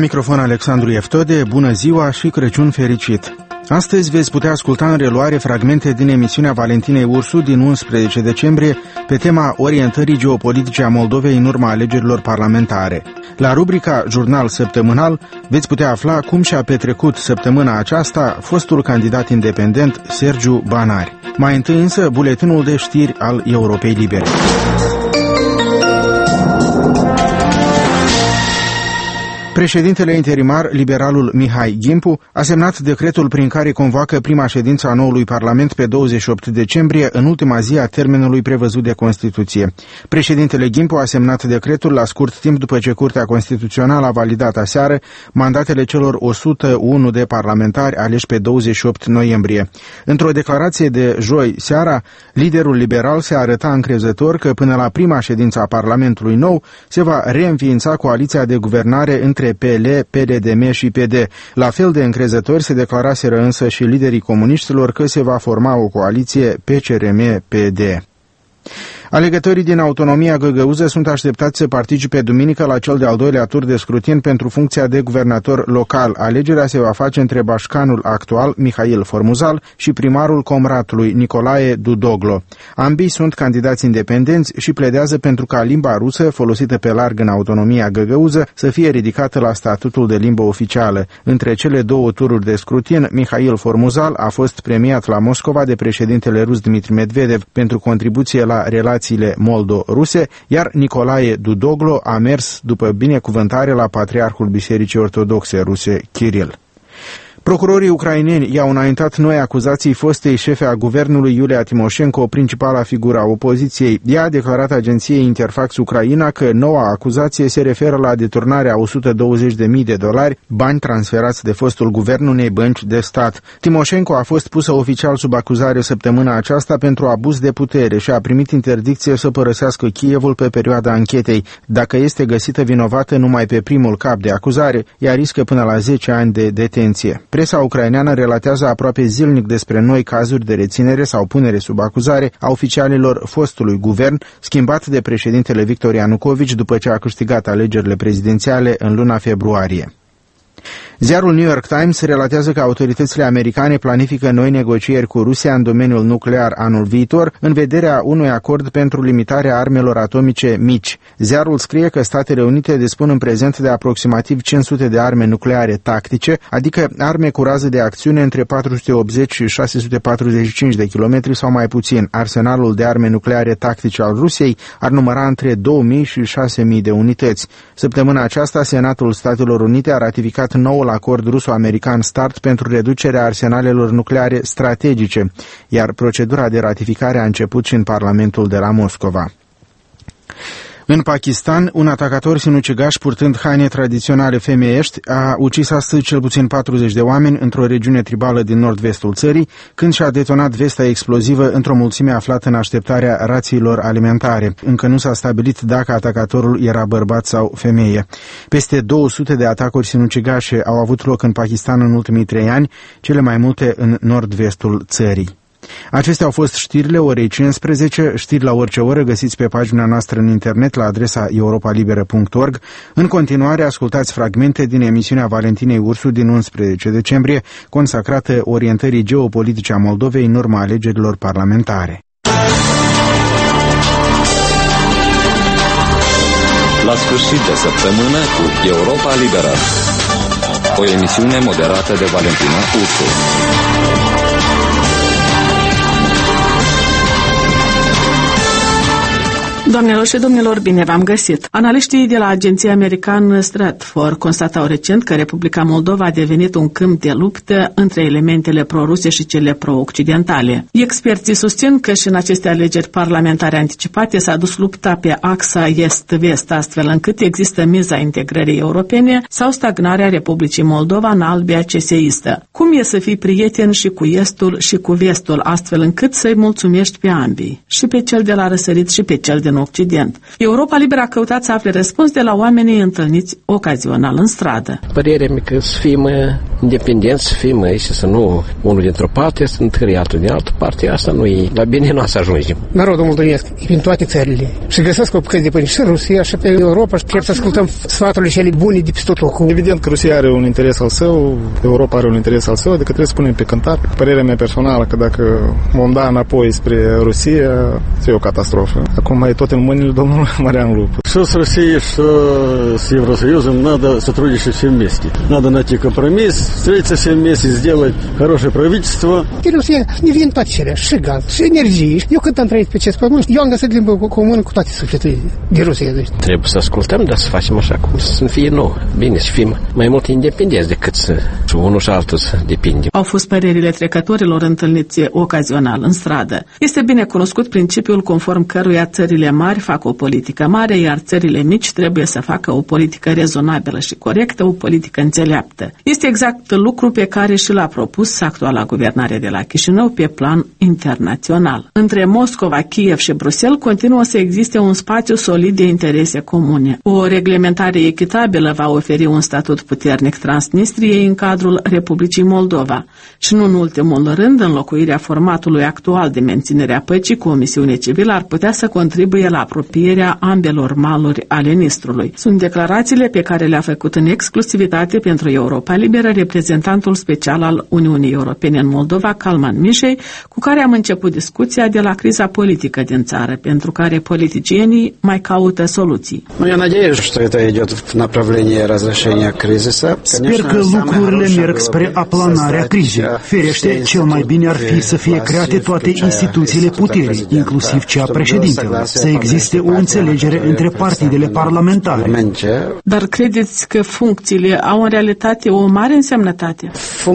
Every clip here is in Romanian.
microfon Alexandru Eftode, bună ziua și Crăciun fericit! Astăzi veți putea asculta în reluare fragmente din emisiunea Valentinei Ursu din 11 decembrie pe tema orientării geopolitice a Moldovei în urma alegerilor parlamentare. La rubrica Jurnal Săptămânal veți putea afla cum și-a petrecut săptămâna aceasta fostul candidat independent Sergiu Banari. Mai întâi însă buletinul de știri al Europei Libere. Președintele interimar, liberalul Mihai Gimpu, a semnat decretul prin care convoacă prima ședință a noului Parlament pe 28 decembrie, în ultima zi a termenului prevăzut de Constituție. Președintele Gimpu a semnat decretul la scurt timp după ce Curtea Constituțională a validat aseară mandatele celor 101 de parlamentari aleși pe 28 noiembrie. Într-o declarație de joi seara, liderul liberal se arăta încrezător că până la prima ședință a Parlamentului nou se va reînființa coaliția de guvernare între PL, PDDM și PD. La fel de încrezători se declaraseră însă și liderii comuniștilor că se va forma o coaliție PCRM-PD. Alegătorii din Autonomia Găgăuză sunt așteptați să participe duminică la cel de-al doilea tur de scrutin pentru funcția de guvernator local. Alegerea se va face între bașcanul actual, Mihail Formuzal, și primarul Comratului, Nicolae Dudoglo. Ambii sunt candidați independenți și pledează pentru ca limba rusă, folosită pe larg în Autonomia Găgăuză, să fie ridicată la statutul de limbă oficială. Între cele două tururi de scrutin, Mihail Formuzal a fost premiat la Moscova de președintele rus Dmitri Medvedev pentru contribuție la relațiile moldo-ruse, iar Nicolae Dudoglo a mers după binecuvântare la Patriarhul Bisericii Ortodoxe Ruse, Kiril. Procurorii ucraineni i-au înaintat noi acuzații fostei șefe a guvernului Iulia Timoșenko, principala figură a opoziției. Ea a declarat agenției Interfax Ucraina că noua acuzație se referă la deturnarea $120.000, bani transferați de fostul guvern unei bănci de stat. Timoșenko a fost pusă oficial sub acuzare săptămâna aceasta pentru abuz de putere și a primit interdicție să părăsească Kievul pe perioada anchetei. Dacă este găsită vinovată numai pe primul cap de acuzare, ea riscă până la 10 ani de detenție. Presa ucraineană relatează aproape zilnic despre noi cazuri de reținere sau punere sub acuzare a oficialilor fostului guvern, schimbat de președintele Victor Ianukovici după ce a câștigat alegerile prezidențiale în luna februarie. Ziarul New York Times relatează că autoritățile americane planifică noi negocieri cu Rusia în domeniul nuclear anul viitor, în vederea unui acord pentru limitarea armelor atomice mici. Ziarul scrie că Statele Unite dispun în prezent de aproximativ 500 de arme nucleare tactice, adică arme cu rază de acțiune între 480 și 645 de kilometri sau mai puțin. Arsenalul de arme nucleare tactice al Rusiei ar număra între 2000 și 6000 de unități. Săptămâna aceasta, Senatul Statelor Unite a ratificat noul acord ruso-american START pentru reducerea arsenalelor nucleare strategice, iar procedura de ratificare a început și în Parlamentul de la Moscova. În Pakistan, un atacator sinucigaș purtând haine tradiționale femeiești a ucis astăzi cel puțin 40 de oameni într-o regiune tribală din nord-vestul țării, când și-a detonat vesta explozivă într-o mulțime aflată în așteptarea rațiilor alimentare. Încă nu s-a stabilit dacă atacatorul era bărbat sau femeie. Peste 200 de atacuri sinucigașe au avut loc în Pakistan în ultimii 3 ani, cele mai multe în nord-vestul țării. Acestea au fost știrile orei 15, știri la orice oră găsiți pe pagina noastră în internet la adresa europalibera.org. În continuare ascultați fragmente din emisiunea Valentinei Ursu din 11 decembrie, consacrată orientării geopolitice a Moldovei în urma alegerilor parlamentare. La sfârșit de săptămână cu Europa Liberă, o emisiune moderată de Valentina Ursu. Doamnelor și domnilor, bine v-am găsit! Analiștii de la agenția americană Stratfor constatau recent că Republica Moldova a devenit un câmp de luptă între elementele pro-ruse și cele pro-occidentale. Experții susțin că și în aceste alegeri parlamentare anticipate s-a dus lupta pe axa est-vest, astfel încât există miza integrării europene sau stagnarea Republicii Moldova în albia ceseistă. Cum e să fii prieten și cu estul și cu vestul, astfel încât să-i mulțumești pe ambii, și pe cel de la răsărit și pe cel din Occident? Europa Liberă a căutat să afle răspuns de la oamenii întâlniți ocazional în stradă. Părerea mea că să fim independenți să fim aici, să nu unul dintr-o parte, să întâi altul din altă parte, asta nu e la bine nu să ajungem. Narodul moldovenesc e prin toate țările și găsesc o bucăți de pâine și în Rusia și pe Europa și trebuie să ascultăm sfaturile cele bune de peste tot locul. Evident că Rusia are un interes al său, Europa are un interes al său, adică trebuie să punem pe cântar. Părerea mea personală că dacă vom da înapoi spre Rusia, e o catastrofă. Acum mai e tot în mâinile domnului Marian Lupu. Что с Россией, что с Евросоюзом надо сотрудничать все вместе. Надо найти компромисс, встретиться все вместе, сделать хорошее правительство. Din Rusia ne vin toate cele, și gaz, și energie. Eu când am trăit pe acest pământ, eu am găsit limbă comună cu toate sufletele din Rusia. Deci. Trebuie să ascultăm, dar să facem așa cum să fie nou. Bine, să fim mai mult independenți decât să unul și altul să depindem. Au fost părerile trecătorilor întâlniți ocazional în stradă. Este bine cunoscut principiul conform căruia țările mari fac o politică mare, iar țările mici trebuie să facă o politică rezonabilă și corectă, o politică înțeleaptă. Este exact lucru pe care și l-a propus actuala guvernare de la Chișinău pe plan internațional. Între Moscova, Kiev și Bruxelles continuă să existe un spațiu solid de interese comune. O reglementare echitabilă va oferi un statut puternic Transnistriei în cadrul Republicii Moldova și, nu în ultimul rând, înlocuirea formatului actual de menținere a păcii cu o misiune civilă ar putea să contribuie la apropierea ambelor maluri ale Nistrului. Sunt declarațiile pe care le-a făcut în exclusivitate pentru Europa Liberă reprezentantul special al Uniunii Europene în Moldova, Calman Mișei, cu care am început discuția de la criza politică din țară, pentru care politicienii mai caută soluții. Sper că lucrurile merg spre aplanarea crizei. Firește, cel mai bine ar fi să fie create toate instituțiile puterii, inclusiv cea președintelui, să existe o înțelegere între partidele parlamentare. Dar credeți că funcțiile au în realitate o mare însemnătate?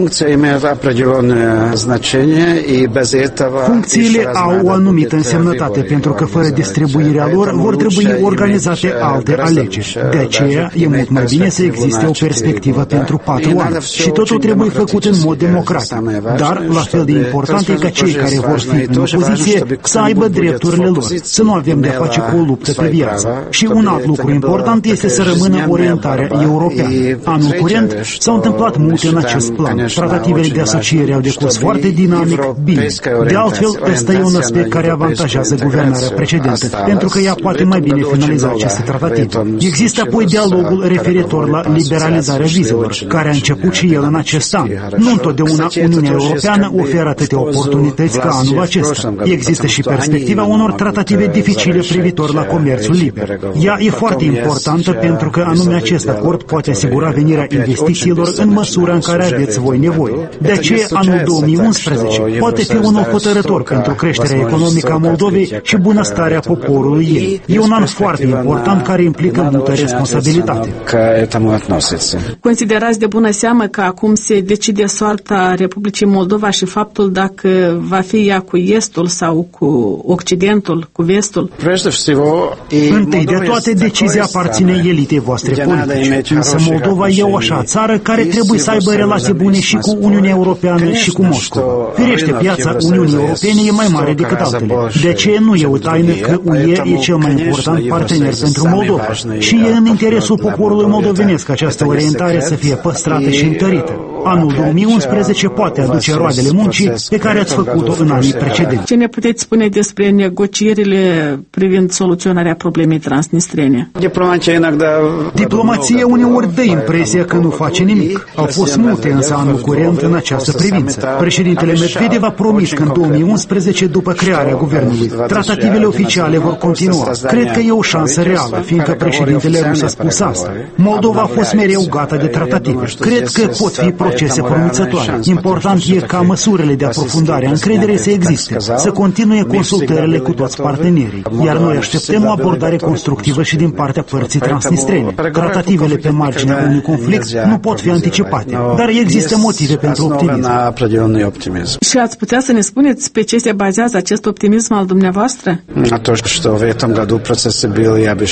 Funcțiile au o anumită însemnătate, pentru că fără distribuirea lor vor trebui organizate alte alegeri. De aceea e mult mai bine să existe o perspectivă pentru 4 ani și totul trebuie făcut în mod democratic. Dar, la fel de important e ca cei care vor fi în opoziție să aibă drepturile lor, să nu avem de-a face cu o luptă pe viață. Și un alt lucru important este să rămână orientarea europeană. Anul curent s-au întâmplat multe în acest plan. Tratativele de asociere au decurs foarte dinamic, bine. De altfel, ăsta e un aspect care avantajează guvernarea precedentă, pentru că ea poate mai bine finaliza aceste tratative. Există apoi dialogul referitor la liberalizarea vizelor, care a început și el în acest an. Nu întotdeauna Uniunea Europeană oferă atâtea oportunități ca anul acesta. Există și perspectiva unor tratative dificile privitor la comerțul liber. Ea e foarte importantă pentru că anume acest acord poate asigura venirea investițiilor în măsura în care aveți voi nevoie. De aceea, anul 2011 poate fi unul hotărător pentru creșterea economică a Moldovei și bunăstarea poporului ei. E un an foarte important care implică multă responsabilitate. Considerați de bună seamă că acum se decide soarta Republicii Moldova și faptul dacă va fi ea cu Estul sau cu Occidentul, cu Vestul? Întâi de toate, decizia aparține elitei voastre politice. Însă Moldova e o așa țară care trebuie să aibă relații bune și cu Uniunea Europeană și cu Moscova. Firește, piața Uniunii Europene e mai mare decât altele. De aceea nu e o taină că UE e cel mai important partener pentru Moldova. Și e în interesul poporului moldovenesc această orientare să fie păstrată și întărită. Anul 2011 poate aduce roadele muncii pe care ați făcut-o în anii precedenți. Ce ne puteți spune despre negocierile privind soluționarea problemei transnistrene? Diplomația uneori dă impresia că nu face nimic. Au fost multe însă anul curent în această privință. Președintele Medvedev a promis că în 2011, după crearea guvernului, tratativele oficiale vor continua. Cred că e o șansă reală, fiindcă președintele rus a spus asta. Moldova a fost mereu gata de tratative. Cred că pot fi procese promițătoare. Important e ca măsurile de aprofundare a încrederei să existe, să continue consultările cu toți partenerii, iar noi așteptăm o abordare constructivă și din partea părții transnistrene. Tratativele pe marginea unui conflict nu pot fi anticipate, dar există motive pentru optimism. Și ați putea să ne spuneți pe ce se bazează acest optimism al dumneavoastră?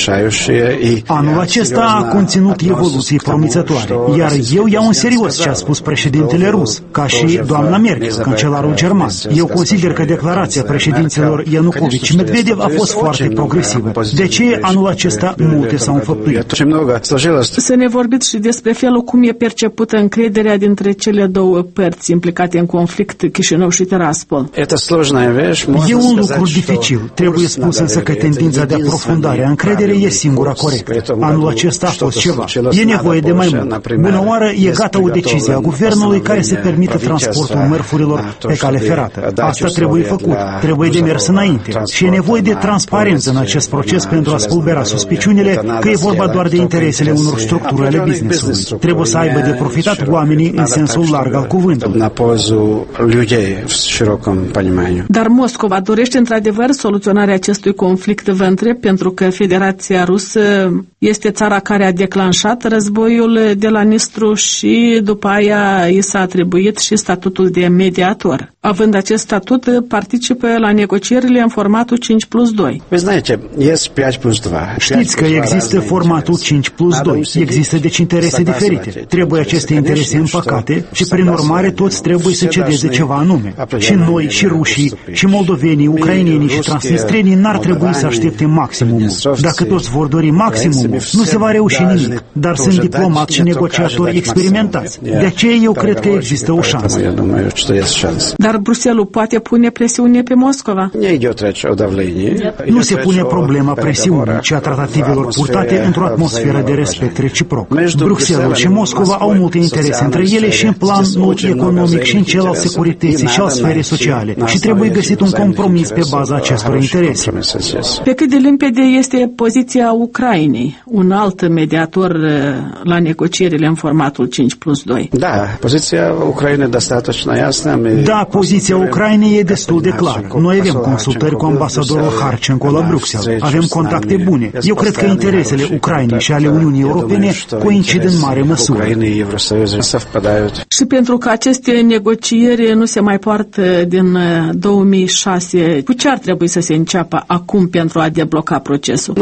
Anul acesta a conținut evoluții promițătoare, iar eu iau în serios ce a spus spus președintele rus, ca și doamna Merkel, cancelarul german. Eu consider că declarația președinților Ianukovici și Medvedev a fost foarte progresivă. De ce anul acesta multe s-au înfăptuit? Să ne vorbiți și despre felul cum e percepută încrederea dintre cele două părți implicate în conflict, Chișinău și Tiraspol. E un lucru dificil. Trebuie spus însă că tendința de aprofundare a încrederei e singura corectă. Anul acesta a fost ceva. E nevoie de mai mult. Bună oară, e gata o decizie a guvernului care să permită transportul mărfurilor pe cale ferată. Asta trebuie făcut. Trebuie de mers înainte. Și e nevoie de transparență în acest proces pentru a spulbera suspiciunile că e vorba doar de interesele unor structuri ale business-ului. Trebuie să aibă de profitat oamenii în sensul larg al cuvântului. Dar Moscova dorește într-adevăr soluționarea acestui conflict, vă întreb, pentru că Federația Rusă este țara care a declanșat războiul de la Nistru și după aia i s-a atribuit și statutul de mediator. Având acest statut, participă la negocierile în formatul 5+2. Știți că există formatul 5+2. Există deci interese diferite. Trebuie aceste interese împăcate și prin urmare toți trebuie să cedeze ceva anume. Și noi, și rușii, și moldovenii, ucrainenii și transnistrenii n-ar trebui să aștepte maximumul. Dacă toți vor dori maximumul, nu se va reuși nimic. Dar sunt diplomați și negociatori experimentați. De aceea eu cred că există o șansă. Dar Bruxelles poate pune presiune pe Moscova? Nu se pune problema presiunii, ci a tratativelor purtate într-o atmosferă de respect reciproc. Bruxelles și Moscova au multe interese între ele și în planul economic și în cel al securității și al sferei sociale și trebuie găsit un compromis pe baza acestor interese. Pe cât de limpede este poziția Ucrainei, un alt mediator la negocierile în formatul 5+2? Da, poziția Ucrainei e destul de clară. Noi avem consultări cu ambasadorul Harchenko la Bruxelles. Avem contacte bune. Eu cred că interesele Ucrainei și ale Uniunii Europene coincid în mare măsură. Și pentru că aceste negocieri nu se mai poartă din 2006, cu ce ar trebui să se înceapă acum pentru a debloca procesul?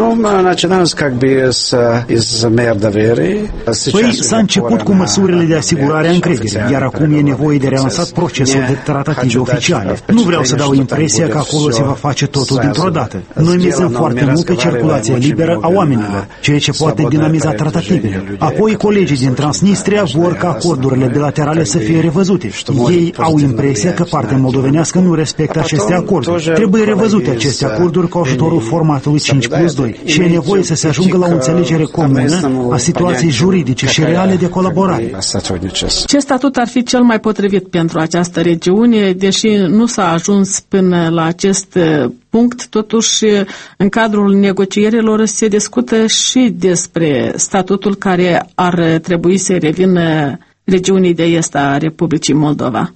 Păi s-a început cu măsurile de asigurare a încrederii, iar acum e nevoie de relansat procesul de tratative oficiale. Nu vreau să dau impresia că acolo se va face totul dintr-o dată. Noi mizăm foarte mult pe circulația liberă a oamenilor, ceea ce poate dinamiza tratativele. Apoi colegii din Transnistria vor ca acordurile bilaterale să fie revăzute. Ei au impresia că partea moldovenească nu respectă aceste acorduri. Trebuie revăzute aceste acorduri cu ajutorul formatului 5+2 și e nevoie să se ajungă la o înțelegere comună a situației juridice și reale de colaborare. Ce statut ar fi cel mai potrivit pentru această regiune, deși nu s-a ajuns până la acest punct, totuși în cadrul negocierilor se discută și despre statutul care ar trebui să revină regiunii de est a Republicii Moldova.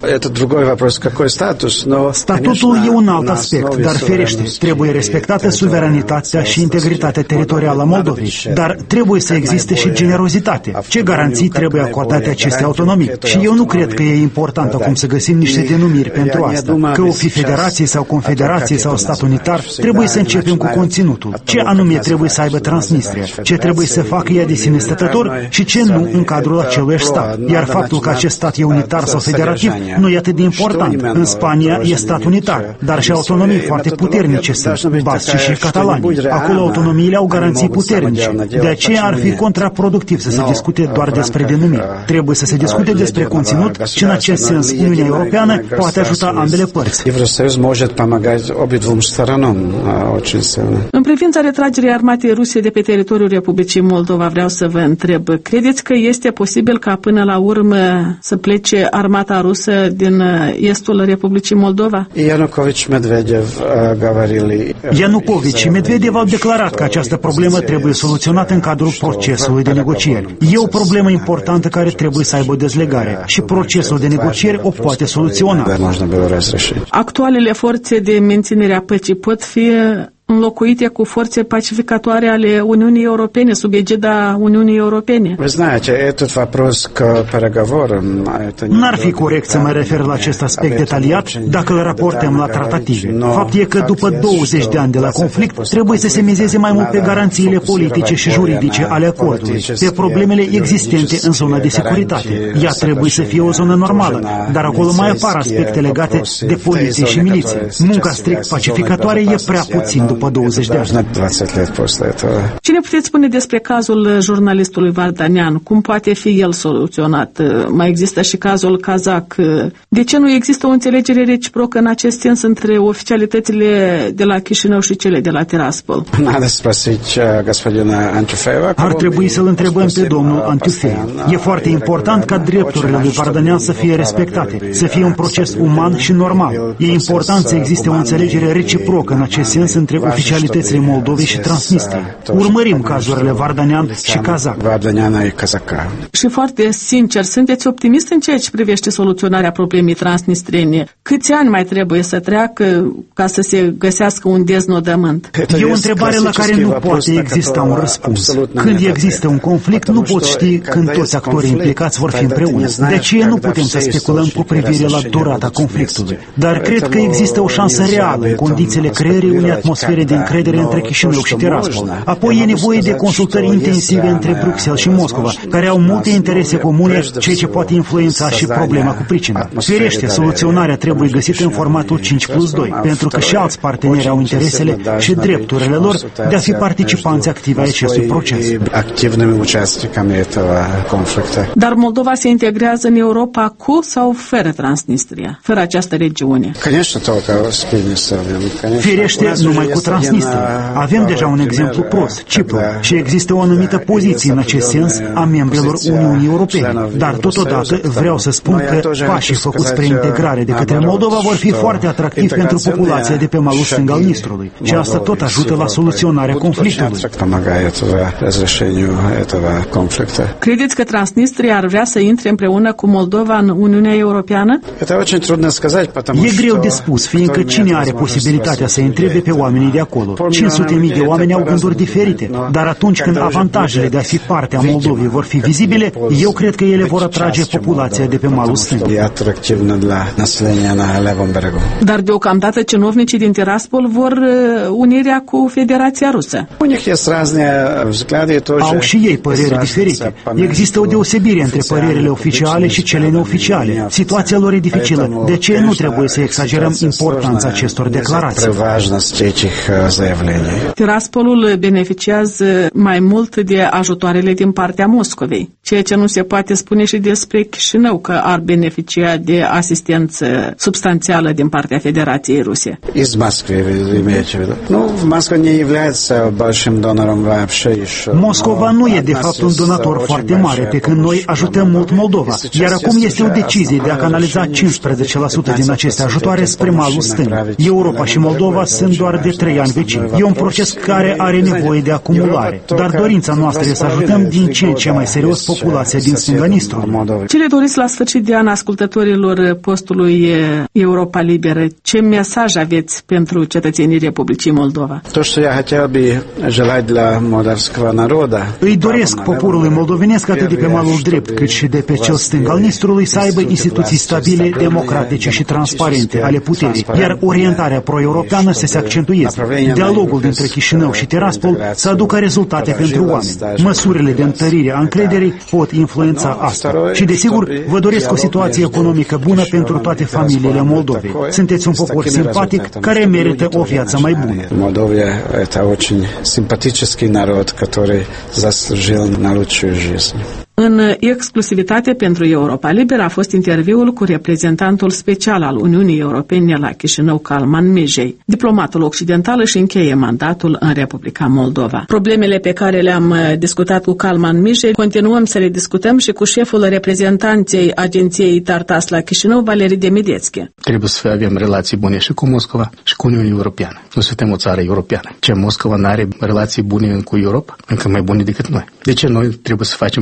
Statutul e un alt aspect, dar ferește, trebuie respectată suveranitatea și integritatea teritorială a Moldovei, dar trebuie să existe și generozitate. Ce garanții trebuie acordate acestei autonomii? Și eu nu cred că e important acum să găsim niște denumiri pentru asta. Că o fi federație sau confederație sau stat unitar, trebuie să începem cu conținutul. Ce anume trebuie să aibă Transnistria? Ce trebuie să facă ea de sine stătător și ce nu în cadrul acelui stat? Iar faptul că acest stat e unitar sau federativ nu e atât de important. În Spania e stat unitar, dar și autonomii foarte puternice sunt, basci și catalani. Acolo autonomiile au garanții puternice. De aceea ar fi contraproductiv să se discute doar despre denumiri. Trebuie să se discute despre conținut și în acest sens Uniunea Europeană poate ajuta ambele părți. În privința retragerii armatei ruse de pe teritoriul Republicii Moldova, vreau să vă întreb, credeți că este posibil ca până la urmă să plece armata rusă din estul Republicii Moldova? Ianukovici și Medvedev au declarat că această problemă trebuie soluționată în cadrul procesului de negocieri. E o problemă importantă care trebuie să aibă dezlegare și procesul de negocieri o poate soluționa. Actualele forțe de menținere a păcii pot fi înlocuite cu forțe pacificatoare ale Uniunii Europene, sub egida Uniunii Europene. N-ar fi corect să mă refer la acest aspect detaliat dacă îl raportăm la tratative. Fapt e că după 20 de ani de la conflict trebuie să se mizeze mai mult pe garanțiile politice și juridice ale acordului, pe problemele existente în zona de securitate. Ea trebuie să fie o zonă normală, dar acolo mai apar aspecte legate de poliție și miliție. Munca strict pacificatoare e prea puțin după 20 de ani. Ce ne puteți spune despre cazul jurnalistului Vardanyan? Cum poate fi el soluționat? Mai există și cazul Kazak. De ce nu există o înțelegere reciprocă în acest sens între oficialitățile de la Chișinău și cele de la Tiraspol? Ar trebui să-l întrebăm pe domnul Antiufeiu. E foarte important ca drepturile lui Vardanyan să fie respectate, să fie un proces uman și normal. E important să existe o înțelegere reciprocă în acest sens între oficialitățile Moldovei și Transnistriei. Urmărim cazurile Vardanyan și Kazak. Și foarte sincer, sunteți optimist în ceea ce privește soluționarea problemei transnistriene? Câți ani mai trebuie să treacă ca să se găsească un deznodământ? E o întrebare la care nu poate exista un răspuns. Când există un conflict, nu poți ști când toți actorii implicați vor fi împreună. De aceea nu putem să speculăm cu privire la durata conflictului. Dar cred că există o șansă reală în condițiile creării unei atmosfere de încredere între Chișinău și Tiraspol. Apoi e nevoie de consultări intensive între Bruxelles și Moscova, care au multe interese comune, ceea ce poate influența și problema cu pricina. Firește, soluționarea trebuie găsită în formatul 5+2, pentru că și alți parteneri au interesele și drepturile lor de a fi participanți activi ai acestui proces. Dar Moldova se integrează în Europa cu sau fără Transnistria, fără această regiune? Firește, numai cu Transnistria. Avem deja un exemplu prost, Cipru, și există o anumită poziție în acest sens a membrilor Uniunii Europene. Dar totodată vreau să spun că pașii făcuți spre integrare de către Moldova vor fi foarte atractivi pentru populația de pe malul stâng al Nistrului. Și asta tot ajută la soluționarea conflictului. Credeți că Transnistria ar vrea să intre împreună cu Moldova în Uniunea Europeană? E greu de spus, fiindcă cine are posibilitatea să întrebe pe oamenii de acolo? 500.000 de oameni au gânduri diferite, dar atunci când avantajele de a fi parte a Moldovei vor fi vizibile, eu cred că ele vor atrage populația de pe malul stâng. Dar deocamdată cinovnicii din Tiraspol vor unirea cu Federația Rusă. Au și ei păreri diferite. Există o deosebire între părerile oficiale și cele neoficiale. Situația lor e dificilă, de ce nu trebuie să exagerăm importanța acestor declarații. Tiraspolul beneficiază mai mult de ajutoarele din partea Moscovei, ceea ce nu se poate spune și despre Chișinău, că ar beneficia de asistență substanțială din partea Federației Ruse. Moscova nu e de fapt un donator foarte mare, pe când noi ajutăm mult Moldova, iar acum este o decizie de a canaliza 15% din aceste ajutoare spre malul stâng. Europa și Moldova sunt doar de 3 ani vecini. E un proces care are nevoie de acumulare, dar dorința noastră e să ajutăm din ce în ce mai serios populația din stânga Nistrului. Ce le doriți la sfârșit de an ascultătorilor postului Europa Liberă? Ce mesaj aveți pentru cetățenii Republicii Moldova? Îi doresc poporului moldovenesc atât de pe malul drept cât și de pe cel stâng al Nistrului să aibă instituții stabile, democratice și transparente ale puterii, iar orientarea pro-europeană să se accentueze. Dialogul dintre Chișinău și Tiraspol să aducă rezultate pentru oameni. Măsurile de întărire a încrederii pot influența asta. Și desigur, vă doresc o situație economică bună pentru toate familiile Moldovei. Sunteți un popor simpatic care merită o viață mai bună. Moldovia este очень симпатический народ, который заслужил на лучшую жизнь. În exclusivitate pentru Europa Liberă a fost interviul cu reprezentantul special al Uniunii Europene la Chișinău, Calman Mijei. Diplomatul occidental își încheie mandatul în Republica Moldova. Problemele pe care le-am discutat cu Calman Mijei continuăm să le discutăm și cu șeful reprezentanței agenției Tartas la Chișinău, Valerii Demideschi. Trebuie să avem relații bune și cu Moscova și cu Uniunea Europeană. Noi suntem o țară europeană. Ce Moscova nu are relații bune cu Europa, încă mai bune decât noi. De ce noi trebuie să facem acest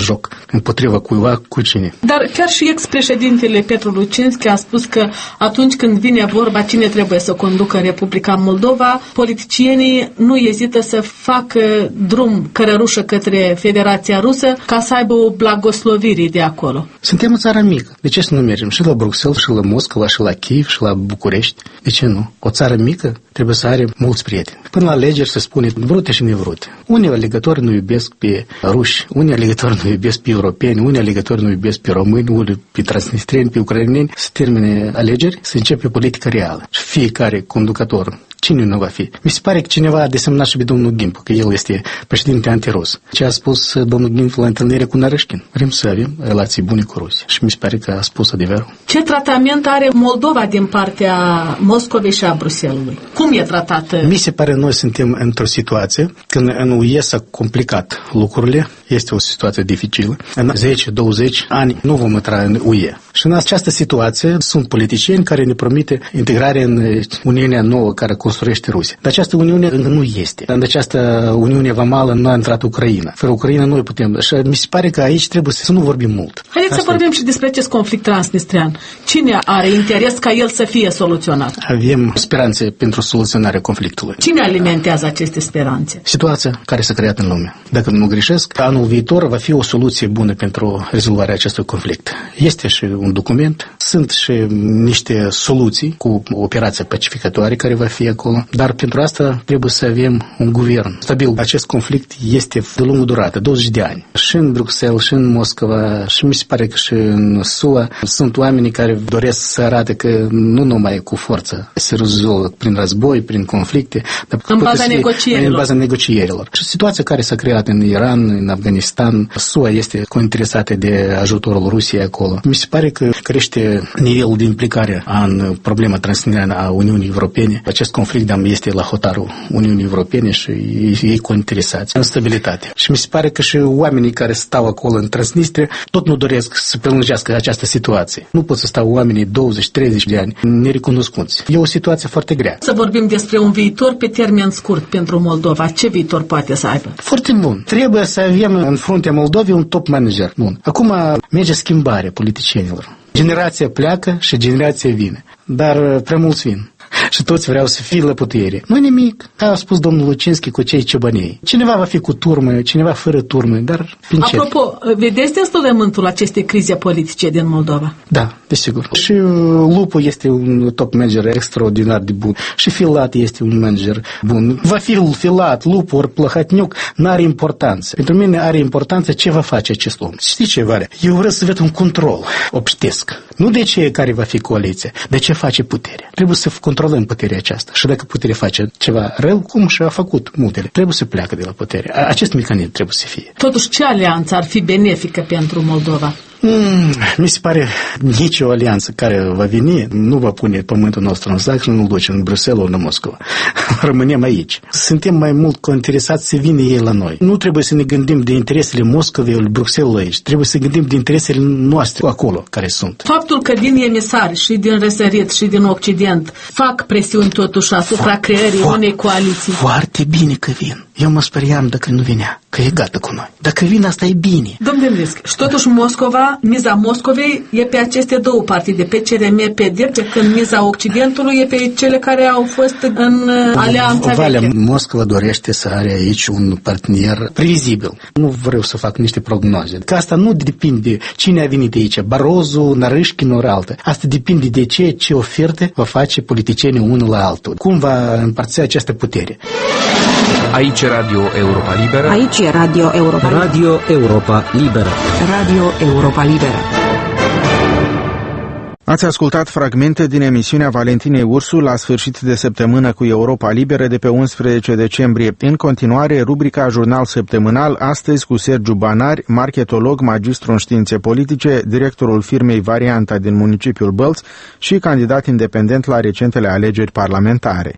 joc împotriva cuiva, cu cine. Dar chiar și ex-președintele Petru Lucinski a spus că atunci când vine vorba cine trebuie să conducă Republica Moldova, politicienii nu ezită să facă drum cărărușă către Federația Rusă ca să aibă o blagoslovire de acolo. Suntem o țară mică. De ce să nu mergem și la Bruxelles, și la Moscova, și la Kiev, și la București? De ce nu? O țară mică trebuie să are mulți prieteni. Până la alegeri se spune vrute și nevrute. Unii alegători nu iubesc pe ruși, unii alegători nu iubesc pe europeni, unii alegători nu iubesc pe români, unii pe transnistrieni, pe ucraineni. Se termine alegeri, se începe politica reală. Și fiecare conducător, cine nu va fi? Mi se pare că cineva a desemnat și pe domnul Gimp, că el este președinte antirus. Ce a spus domnul Gimp la întâlnire cu Narășkin? Vrem să avem relații bune cu Rusia. Și mi se pare că a spus adevărul. Ce tratament are Moldova din partea Moscovei și a Bruxellesului? Cum e tratată? Mi se pare noi suntem într-o situație când în UE s-a complicat lucrurile. Este o situație dificilă. În 10-20 ani nu vom intra în UE. Și în această situație sunt politicieni care ne promite integrarea în Uniunea nouă care construiește Rusia. Dar această Uniune încă nu este. În această Uniune vamală nu a intrat Ucraina. Fără Ucraina nu putem. Și mi se pare că aici trebuie să nu vorbim mult. Haideți să vorbim și despre acest conflict transnistrian. Cine are interes ca el să fie soluționat? Avem speranțe pentru soluționarea conflictului. Cine alimentează aceste speranțe? Situația care s-a creat în lume. Dacă nu greșesc, anul viitor va fi o soluție bună pentru rezolvarea acestui conflict. Este și un document, sunt și niște soluții cu operația pacificatoare care va fi acolo, dar pentru asta trebuie să avem un guvern stabil. Acest conflict este de lungă durată, 20 de ani. Și în Bruxelles, și în Moscova, și mi se pare că și în SUA sunt oameni care doresc să arate că nu numai cu forță se rezolvă prin război, prin conflicte, dar în baza negocierilor. Și situația care s-a creat în Iran, în Afganistan, SUA este cointeresată de ajutorul Rusiei acolo. Mi se pare că crește nivelul de implicare în problema transnistriană a Uniunii Europene. Acest conflict este la hotarul Uniunii Europene și ei cointeresați în stabilitate. Și mi se pare că și oamenii care stau acolo în Transnistria tot nu doresc să prelungească această situație. Nu pot să stau oamenii 20-30 de ani nerecunoscuți. E o situație foarte grea. Să vorbim despre un viitor pe termen scurt pentru Moldova. Ce viitor poate să aibă? Foarte bun. Trebuie să avem în fruntea Moldovei un top manager. Bun. Acum merge schimbarea politicienilor. Generația pleacă și generația vine. Dar prea mulți vin. Și toți vreau să fie la putere. Nu nimic. A spus domnul Lucinski cu cei ciobănei. Cineva va fi cu turmă, cineva fără turmă, dar încet. Apropo, vedeți destulământul acestei crize politice din Moldova? Da, desigur. Și Lupu este un top manager extraordinar de bun. Și Filat este un manager bun. Va fi Filat, Lupu ori Plăhatniuc, n-are importanță. Pentru mine are importanță ce va face acest om. Știi ce, Valea? Eu vreau să văd un control obștesc. Nu de ce care va fi coaliția, de ce face puterea. Trebuie să controlăm puterea aceasta. Și dacă puterea face ceva rău, cum și-a făcut multele, trebuie să pleacă de la putere. Acest mecanism trebuie să fie. Totuși, ce alianță ar fi benefică pentru Moldova? Mi se pare nicio alianță care va veni nu va pune pământul nostru în sac și nu-l duce în Bruxelles, în Moscova. Rămânem aici. Suntem mai mult interesați să vină ei la noi. Nu trebuie să ne gândim de interesele Moscovei, Bruxelles aici. Trebuie să gândim de interesele noastre acolo care sunt. Faptul că din emisari și din răsărit și din Occident fac presiuni totuși asupra creării unei coaliții. Foarte bine că vin. Eu mă speriam dacă nu vinea, că e gata cu noi. Dacă vin, asta e bine. Domnule Mlisc, și totuși Moscova, miza Moscovei e pe aceste două partide, pe CRM-PD, pe când miza Occidentului e pe cele care au fost în alianța veche. Moscova dorește să are aici un partener previzibil. Nu vreau să fac niște prognoze. Că asta nu depinde de cine a venit aici, Barroso, Narășkin ori altă. Asta depinde de ce oferte va face politicienii unul la altul. Cum va împărți această putere. Aici Radio Europa Liberă. Aici e Radio Europa Liberă. Radio Europa Liberă. Radio Europa Liberă. Ați ascultat fragmente din emisiunea Valentinei Ursu la sfârșit de săptămână cu Europa Liberă de pe 11 decembrie. În continuare, rubrica Jurnal Săptămânal, astăzi cu Sergiu Banari, marketolog, magistru în științe politice, directorul firmei Varianta din municipiul Bălți și candidat independent la recentele alegeri parlamentare.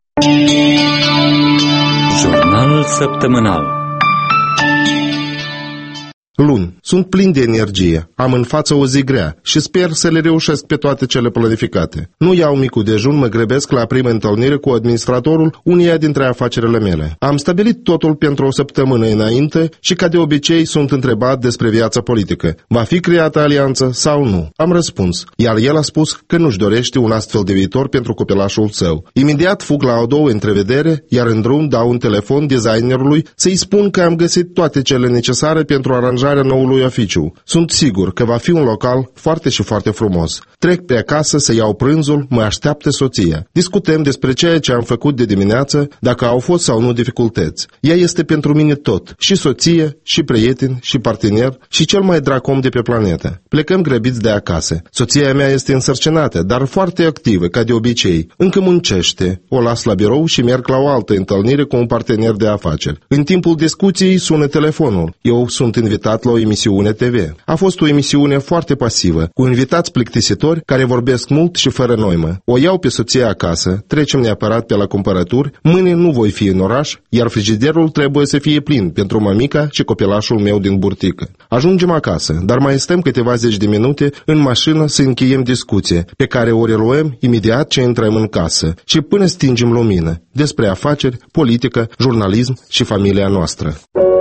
Jurnal Săptămânal. Luni, sunt plin de energie, am în față o zi grea și sper să le reușesc pe toate cele planificate. Nu iau micul dejun, mă grăbesc la prima întâlnire cu administratorul uneia dintre afacerile mele. Am stabilit totul pentru o săptămână înainte și ca de obicei sunt întrebat despre viața politică. Va fi creată alianță sau nu? Am răspuns, iar el a spus că nu-și dorește un astfel de viitor pentru copilașul său. Imediat fug la o doua întrevedere, iar în drum dau un telefon designerului să-i spun că am găsit toate cele necesare pentru aranjarea noului oficiu. Sunt sigur că va fi un local foarte și foarte frumos. Trec pe acasă să iau prânzul, mă așteaptă soția. Discutăm despre ceea ce am făcut de dimineață, dacă au fost sau nu dificultăți. Ea este pentru mine tot, și soție, și prieten, și partener, și cel mai drag om de pe planetă. Plecăm grăbiți de acasă. Soția mea este însărcinată, dar foarte activă, ca de obicei. Încă muncește. O las la birou și merg la o altă întâlnire cu un partener de afaceri. În timpul discuției sună telefonul. Eu sunt invitat la o emisiune TV. A fost o emisiune foarte pasivă, cu invitați plictisitori care vorbesc mult și fără noimă. O iau pe soția acasă, trecem neapărat pe la cumpărături, mâine nu voi fi în oraș, iar frigiderul trebuie să fie plin pentru mămica și copilașul meu din burtică. Ajungem acasă, dar mai stăm câteva zeci de minute în mașină să încheiem discuție, pe care o reluăm imediat ce intrăm în casă și până stingem lumină, despre afaceri, politică, jurnalism și familia noastră.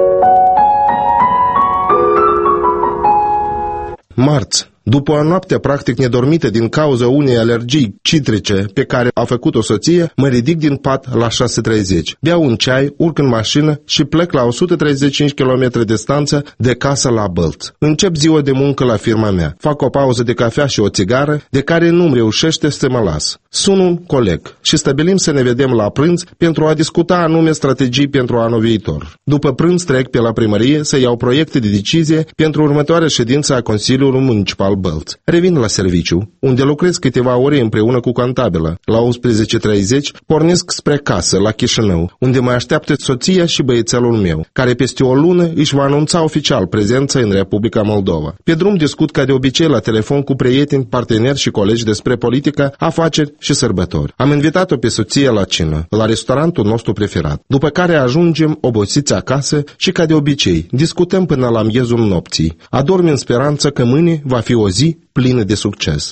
Marți. După o noapte practic nedormită din cauza unei alergii citrice pe care a făcut-o soție, mă ridic din pat la 6:30. Beau un ceai, urc în mașină și plec la 135 km distanță de casă la Bălți. Încep ziua de muncă la firma mea. Fac o pauză de cafea și o țigară, de care nu-mi reușește să mă las. Sun un coleg și stabilim să ne vedem la prânz pentru a discuta anume strategii pentru anul viitor. După prânz trec pe la primărie să iau proiecte de decizie pentru următoarea ședință a Consiliului Municipal Bălți. Revin la serviciu, unde lucrez câteva ore împreună cu contabilă. La 11:30 pornesc spre casă, la Chișinău, unde mă așteaptă soția și băiețelul meu, care peste o lună își va anunța oficial prezența în Republica Moldova. Pe drum discut ca de obicei la telefon cu prieteni, parteneri și colegi despre politică, afaceri și sărbători. Am invitat-o pe soție la cină, la restaurantul nostru preferat, după care ajungem obosiți acasă și ca de obicei discutăm până la miezul nopții. Adorm în speranță că mâine va fi o zi plină de succes.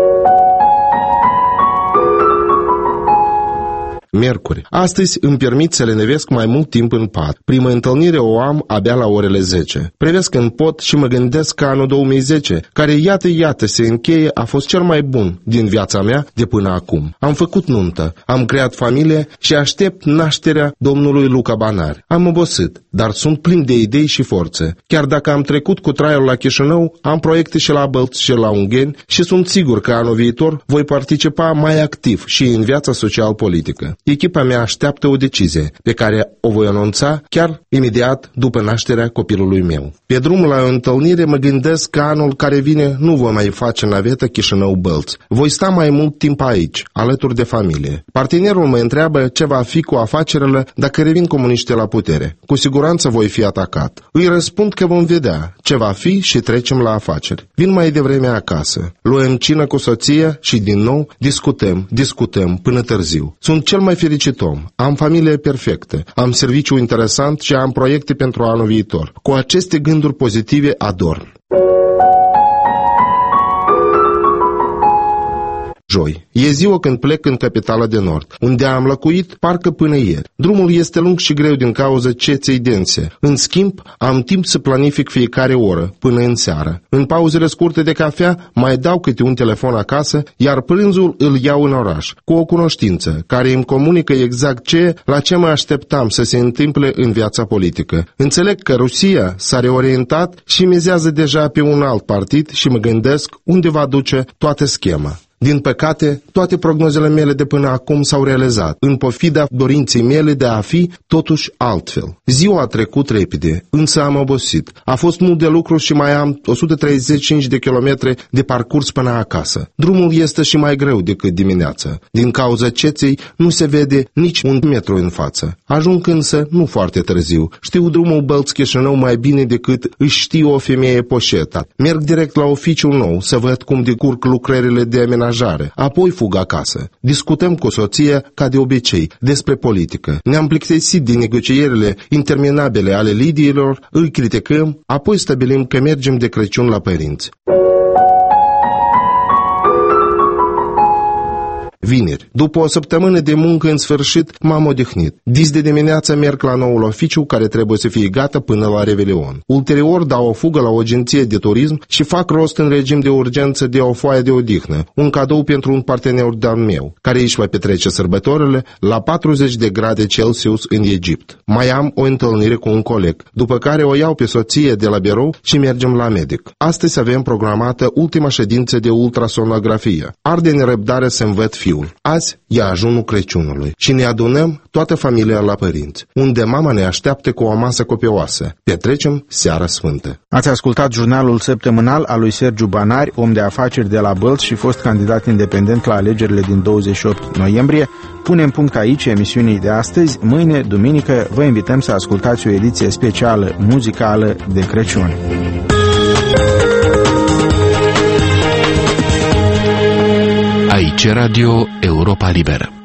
Miercuri. Astăzi îmi permit să lenevesc mai mult timp în pat. Prima întâlnire o am abia la orele 10. Privesc în pot și mă gândesc că anul 2010, care iată se încheie, a fost cel mai bun din viața mea de până acum. Am făcut nuntă, am creat familie și aștept nașterea domnului Luca Banar. Am obosit, dar sunt plin de idei și forțe. Chiar dacă am trecut cu traiul la Chișinău, am proiecte și la Bălți și la Ungheni și sunt sigur că anul viitor voi participa mai activ și în viața social-politică. Echipa mea așteaptă o decizie, pe care o voi anunța chiar imediat după nașterea copilului meu. Pe drumul la o întâlnire mă gândesc că anul care vine nu voi mai face navetă Chișinău-Bălți. Voi sta mai mult timp aici, alături de familie. Partenerul mă întreabă ce va fi cu afacerile dacă revin comuniștii la putere. Cu siguranță voi fi atacat. Îi răspund că vom vedea ce va fi și trecem la afaceri. Vin mai devreme acasă. Luăm cină cu soția și din nou discutăm până târziu. Sunt cel mai fericit om. Am familie perfectă, am serviciu interesant și am proiecte pentru anul viitor. Cu aceste gânduri pozitive adorm. Joi. E ziua când plec în capitala de nord, unde am locuit parcă până ieri. Drumul este lung și greu din cauza ceței dense. În schimb, am timp să planific fiecare oră, până în seară. În pauzele scurte de cafea, mai dau câte un telefon acasă, iar prânzul îl iau în oraș, cu o cunoștință, care îmi comunică exact la ce mă așteptam să se întâmple în viața politică. Înțeleg că Rusia s-a reorientat și mizează deja pe un alt partid și mă gândesc unde va duce toată schema. Din păcate, toate prognozele mele de până acum s-au realizat, în pofida dorinței mele de a fi totuși altfel. Ziua a trecut repede, însă am obosit. A fost mult de lucru și mai am 135 de kilometri de parcurs până acasă. Drumul este și mai greu decât dimineața. Din cauza ceței nu se vede nici un metru în față. Ajung însă nu foarte târziu. Știu drumul Bălți-Chișinău mai bine decât își știe o femeie poșeta. Merg direct la oficiul nou să văd cum decurg lucrările de amenajare angajare, apoi fug acasă. Discutăm cu soția, ca de obicei, despre politică. Ne-am plictisit din negocierile interminabile ale lidiilor, îi criticăm, apoi stabilim că mergem de Crăciun la părinți. Vineri. După o săptămână de muncă în sfârșit, m-am odihnit. Dis de dimineață merg la noul oficiu care trebuie să fie gata până la Revelion. Ulterior dau o fugă la o agenție de turism și fac rost în regim de urgență de o foaie de odihnă, un cadou pentru un partener de-al meu, care își va petrece sărbătorile la 40 de grade Celsius în Egipt. Mai am o întâlnire cu un coleg, după care o iau pe soție de la birou și mergem la medic. Astăzi avem programată ultima ședință de ultrasonografie. Arde nerăbdare să-mi văd fiul. Azi e ajunul Crăciunului și ne adunăm toată familia la părinți, unde mama ne așteaptă cu o masă copioasă. Petrecem Seara Sfântă. Ați ascultat jurnalul săptămânal al lui Sergiu Banari, om de afaceri de la Bălți și fost candidat independent la alegerile din 28 noiembrie. Punem punct aici emisiunii de astăzi. Mâine, duminică, vă invităm să ascultați o ediție specială muzicală de Crăciun. Aici Radio Europa Liberă.